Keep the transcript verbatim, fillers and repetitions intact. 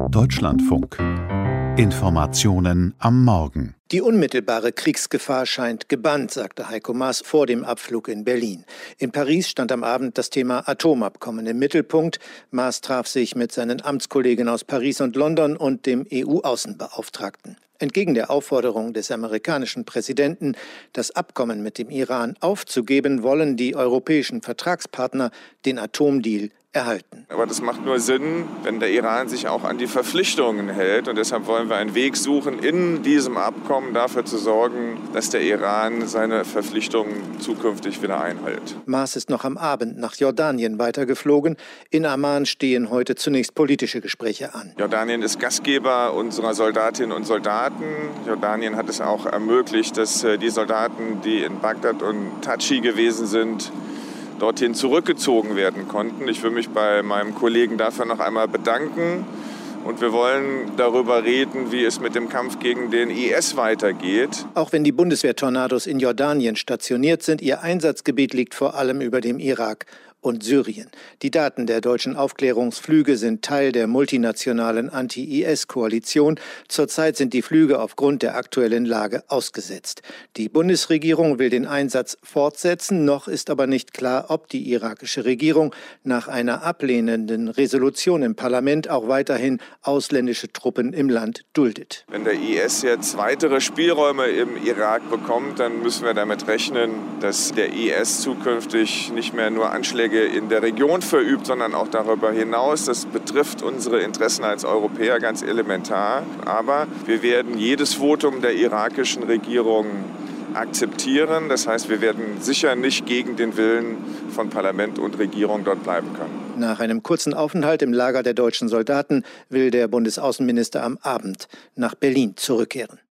Deutschlandfunk. Informationen am Morgen. Die unmittelbare Kriegsgefahr scheint gebannt, sagte Heiko Maas vor dem Abflug in Berlin. In Paris stand am Abend das Thema Atomabkommen im Mittelpunkt. Maas traf sich mit seinen Amtskollegen aus Paris und London und dem E U-Außenbeauftragten. Entgegen der Aufforderung des amerikanischen Präsidenten, das Abkommen mit dem Iran aufzugeben, wollen die europäischen Vertragspartner den Atomdeal erhalten. Aber das macht nur Sinn, wenn der Iran sich auch an die Verpflichtungen hält. Und deshalb wollen wir einen Weg suchen, in diesem Abkommen dafür zu sorgen, dass der Iran seine Verpflichtungen zukünftig wieder einhält. Maas ist noch am Abend nach Jordanien weitergeflogen. In Amman stehen heute zunächst politische Gespräche an. Jordanien ist Gastgeber unserer Soldatinnen und Soldaten. Jordanien hat es auch ermöglicht, dass die Soldaten, die in Bagdad und Tadschi gewesen sind, dorthin zurückgezogen werden konnten. Ich will mich bei meinem Kollegen dafür noch einmal bedanken. Und wir wollen darüber reden, wie es mit dem Kampf gegen den I S weitergeht. Auch wenn die Bundeswehr-Tornados in Jordanien stationiert sind, ihr Einsatzgebiet liegt vor allem über dem Irak und Syrien. Die Daten der deutschen Aufklärungsflüge sind Teil der multinationalen Anti-I S-Koalition. Zurzeit sind die Flüge aufgrund der aktuellen Lage ausgesetzt. Die Bundesregierung will den Einsatz fortsetzen. Noch ist aber nicht klar, ob die irakische Regierung nach einer ablehnenden Resolution im Parlament auch weiterhin ausländische Truppen im Land duldet. Wenn der I S jetzt weitere Spielräume im Irak bekommt, dann müssen wir damit rechnen, dass der I S zukünftig nicht mehr nur Anschläge in der Region verübt, sondern auch darüber hinaus. Das betrifft unsere Interessen als Europäer ganz elementar. Aber wir werden jedes Votum der irakischen Regierung akzeptieren. Das heißt, wir werden sicher nicht gegen den Willen von Parlament und Regierung dort bleiben können. Nach einem kurzen Aufenthalt im Lager der deutschen Soldaten will der Bundesaußenminister am Abend nach Berlin zurückkehren.